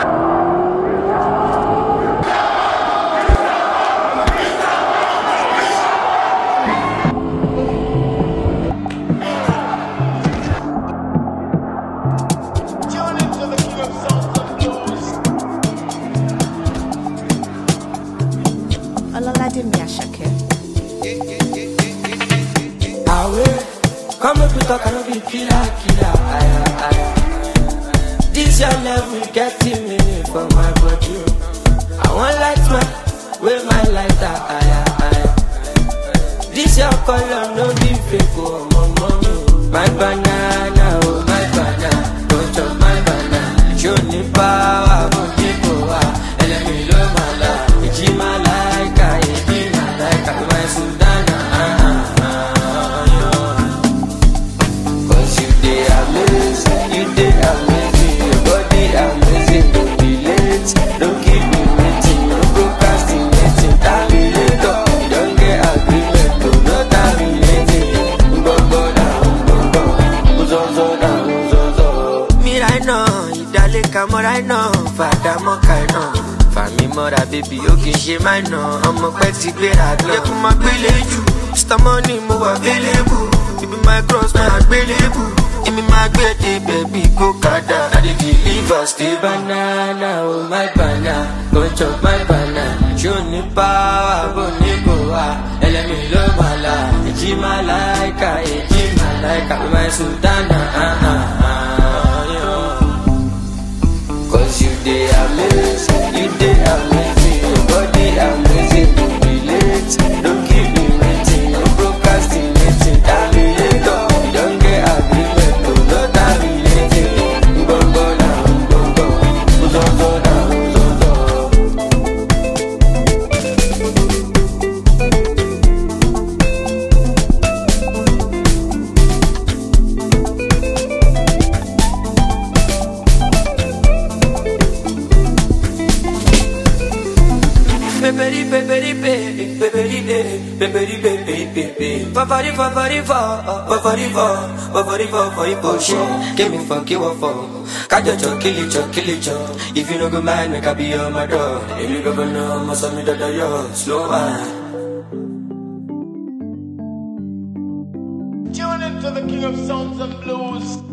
Come up with talk, I don't be killer. This your love will get me for my body. I want light man, with my lighter. This your color, no be fake, oh my mommy. My banana, oh my banana, don't chop my banana. Show me power, but people are. And let me love my life. It's my like, my Sudana. I know, Father Mokaino. Family mother, baby, okay, she might know. I'm a petty great at love. Yeah, my village, Mr. Money, more available. Baby, my cross, my available. Give me my baby, go kada. I did deliver, stay banana, oh my banana. Go chop my banana. Show me power, go Nicoa. And let me love my life. It's my like, my Sudana. Cause you dey amazing, your body amazing, don't be late, don't keep me waiting, no procrastinating, terminator, you don't get agreement, no terminating, go down, give me fuck you up for. Catch your kill it. If you no go mind, make I be on my door. If you go no, must have me that slow one. Tune into the King of Sounds and Blues.